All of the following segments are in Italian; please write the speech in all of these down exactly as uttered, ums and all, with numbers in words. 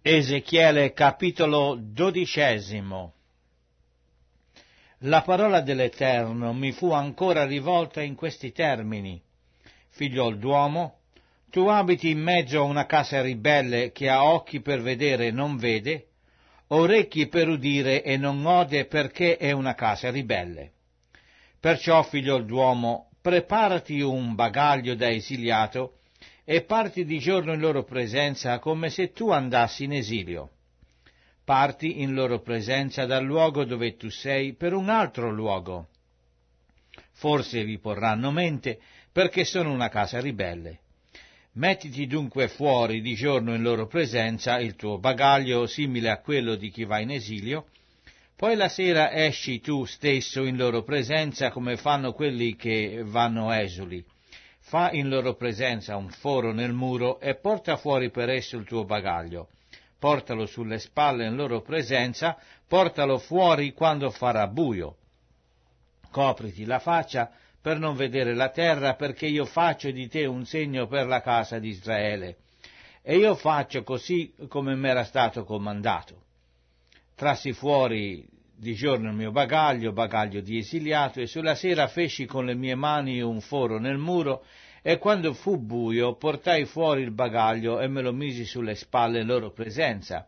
Ezechiele capitolo dodicesimo. La parola dell'Eterno mi fu ancora rivolta in questi termini: Figliol d'uomo, tu abiti in mezzo a una casa ribelle che ha occhi per vedere e non vede, orecchi per udire e non ode, perché è una casa ribelle. Perciò, figliol d'uomo, preparati un bagaglio da esiliato e parti di giorno in loro presenza come se tu andassi in esilio. Parti in loro presenza dal luogo dove tu sei per un altro luogo. Forse vi porranno mente, perché sono una casa ribelle. Mettiti dunque fuori di giorno in loro presenza il tuo bagaglio simile a quello di chi va in esilio, poi la sera esci tu stesso in loro presenza come fanno quelli che vanno esuli. Fa in loro presenza un foro nel muro e porta fuori per esso il tuo bagaglio. Portalo sulle spalle in loro presenza, portalo fuori quando farà buio. Copriti la faccia per non vedere la terra, perché io faccio di te un segno per la casa di Israele. E io faccio così come m'era stato comandato. Trassi fuori di giorno il mio bagaglio, bagaglio di esiliato, e sulla sera feci con le mie mani un foro nel muro, e quando fu buio portai fuori il bagaglio e me lo misi sulle spalle in loro presenza.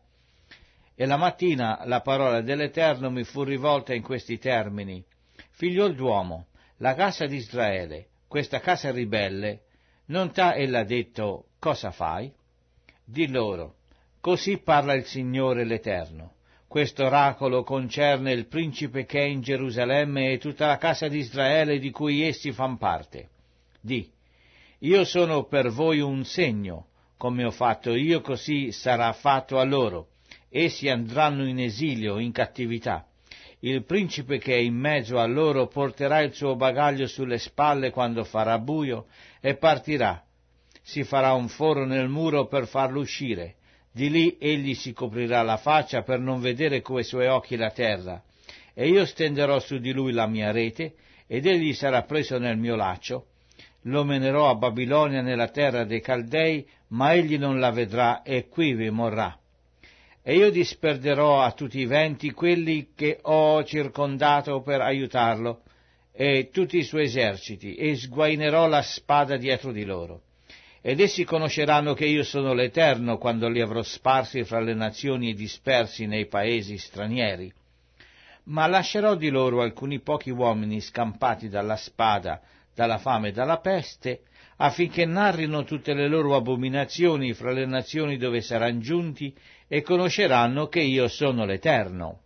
E la mattina la parola dell'Eterno mi fu rivolta in questi termini: Figliol d'uomo, la casa di Israele, questa casa ribelle, non t'ha ella detto cosa fai? Di loro, così parla il Signore l'Eterno. Questo oracolo concerne il principe che è in Gerusalemme e tutta la casa di Israele di cui essi fan parte. Di, io sono per voi un segno, come ho fatto io così sarà fatto a loro. Essi andranno in esilio, in cattività. Il principe che è in mezzo a loro porterà il suo bagaglio sulle spalle quando farà buio e partirà. Si farà un foro nel muro per farlo uscire. Di lì egli si coprirà la faccia per non vedere coi suoi occhi la terra, e io stenderò su di lui la mia rete, ed egli sarà preso nel mio laccio. Lo menerò a Babilonia nella terra dei Caldei, ma egli non la vedrà e quivi morrà. E io disperderò a tutti i venti quelli che ho circondato per aiutarlo, e tutti i suoi eserciti, e sguainerò la spada dietro di loro. Ed essi conosceranno che io sono l'Eterno quando li avrò sparsi fra le nazioni e dispersi nei paesi stranieri. Ma lascerò di loro alcuni pochi uomini scampati dalla spada, dalla fame e dalla peste, affinché narrino tutte le loro abominazioni fra le nazioni dove saranno giunti e conosceranno che io sono l'Eterno.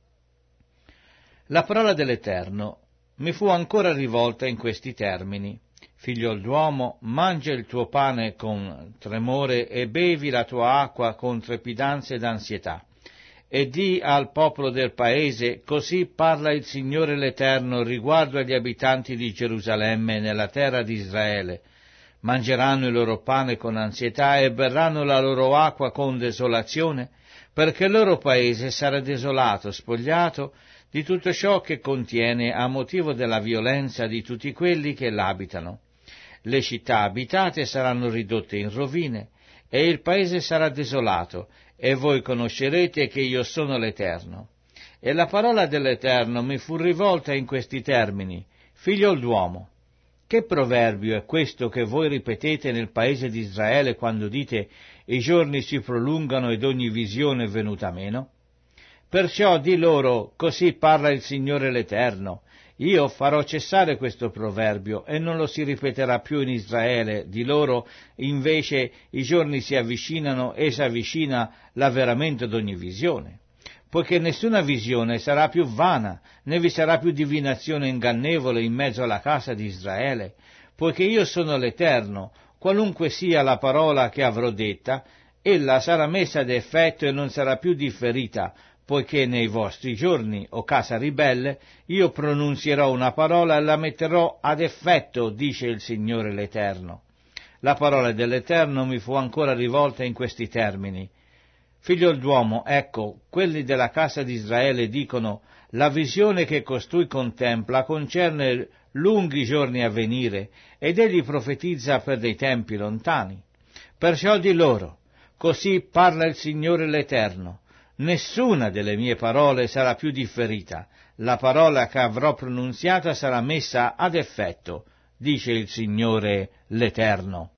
La parola dell'Eterno mi fu ancora rivolta in questi termini: Figliol d'uomo, mangia il tuo pane con tremore e bevi la tua acqua con trepidanza ed ansietà. E di al popolo del paese: così parla il Signore l'Eterno riguardo agli abitanti di Gerusalemme nella terra di Israele. Mangeranno il loro pane con ansietà e berranno la loro acqua con desolazione, perché il loro paese sarà desolato, spogliato di tutto ciò che contiene a motivo della violenza di tutti quelli che l'abitano. Le città abitate saranno ridotte in rovine, e il paese sarà desolato, e voi conoscerete che io sono l'Eterno. E la parola dell'Eterno mi fu rivolta in questi termini: Figliol d'uomo, che proverbio è questo che voi ripetete nel paese di Israele quando dite: i giorni si prolungano ed ogni visione è venuta meno? Perciò di loro: così parla il Signore l'Eterno. Io farò cessare questo proverbio e non lo si ripeterà più in Israele. Di loro invece i giorni si avvicinano e si avvicina l'avveramento d'ogni visione. Poiché nessuna visione sarà più vana, né vi sarà più divinazione ingannevole in mezzo alla casa di Israele, poiché io sono l'Eterno, qualunque sia la parola che avrò detta, ella sarà messa ad effetto e non sarà più differita, poiché nei vostri giorni, o casa ribelle, io pronunzierò una parola e la metterò ad effetto, dice il Signore l'Eterno. La parola dell'Eterno mi fu ancora rivolta in questi termini: Figlio d'uomo, ecco, quelli della casa di Israele dicono: la visione che costui contempla concerne lunghi giorni a venire, ed egli profetizza per dei tempi lontani. Perciò di loro: Così parla il Signore l'Eterno. Nessuna delle mie parole sarà più differita. La parola che avrò pronunziata sarà messa ad effetto, dice il Signore l'Eterno.